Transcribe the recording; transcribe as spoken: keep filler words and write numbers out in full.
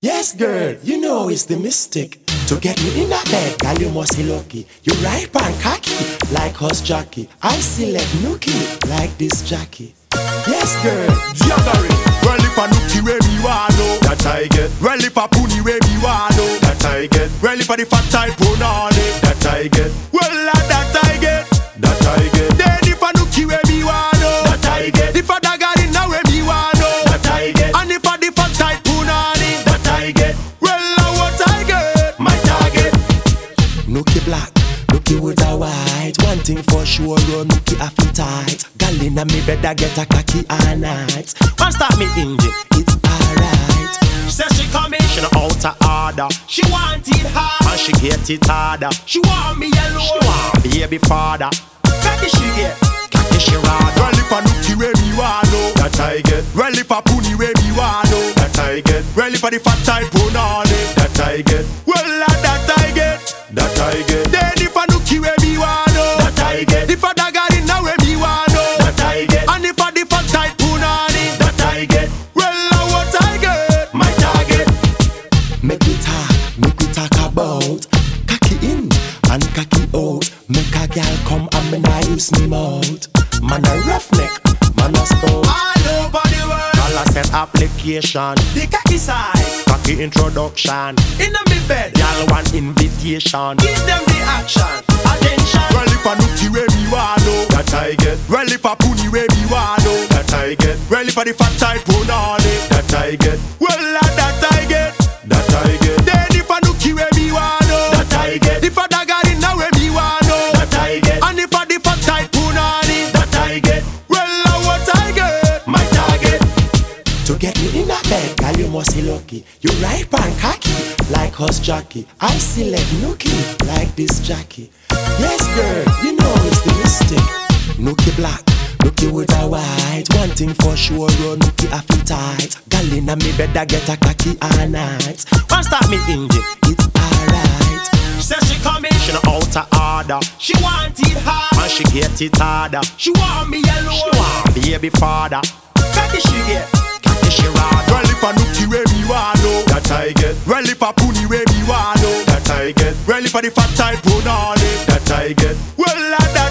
Yes, girl, you know it's the mystic. To get me in that bed, girl, you must be lucky. You ripe and cocky, like horse jockey. I select nookie, like this Jackie. Yes, girl, Diagari. Well, if a nookie where me wallow, that I get. Well, if a pony where me wallow, that I get. Well, if a the fat type punani, that I get. Well, that I get, that I get. Then if a nookie where me wallow, that I get. If a dagger in now where me wallow, that I get. And if a the fat type punani, that I get. Well, what I get, my target. nookie black, nookie with a white. One thing for sure, oh, nookie a fit tight. Girl inna me bed I get a cocky all night. One start me engine, it's alright. Says she coming, she no out of order. She want it hard, and she get it harder. She want me alone, she want baby father. Cocky she get, cocky she ride. Well, if a nookie where me wallow, that I get. Well, if a pony where me wallow, that I get. Well, if a the fat type punani, that I get. Well, that I get, that I get. Then if a nookie where me wallow, that I get. If a dagger in now where me wallow, that I get. And if a the fat type punani, that I get. Well, what I get, my target. Make we talk, make we talk about cocky in and cocky out. Make a girl come and me nah use me mouth. Man a roughneck, man a scout. All over the world, Dollar set application, the cocky size, cocky introduction. in a me bed. Y'all want invitation. Give them the action, attention. Well, if a nookie where me wallow, that I get. Well, if a pony where me wallow, that I get. Well, if a the fat type punani, that I get. Well, that I get, that I get. Then if a nookie where me wallow, that I get. If a dagger in now where me wallow, that I get. And if a the fat type punani, that I get. Well, what I get, my target. To get me in a bed, girl, you must be lucky. You ripe and cocky, like horse jockey. I select nookie, like this Jackie. Yes, girl, you know it's the mystic. Nookie black, nookie with a white. One thing for sure, oh, nookie a fit tight. Girl inna me bed, I get a cocky all night. One start me engine, it's alright. Says she coming, She no out of order, she want it hard, and she get it harder. she want me alone. She want baby father. Cocky she get, Cocky she ride. well, if a nookie where me wallow, that I get. Well, if a pony where me wallow, that I get. Well, if a the fat type punani, that I get. Well, that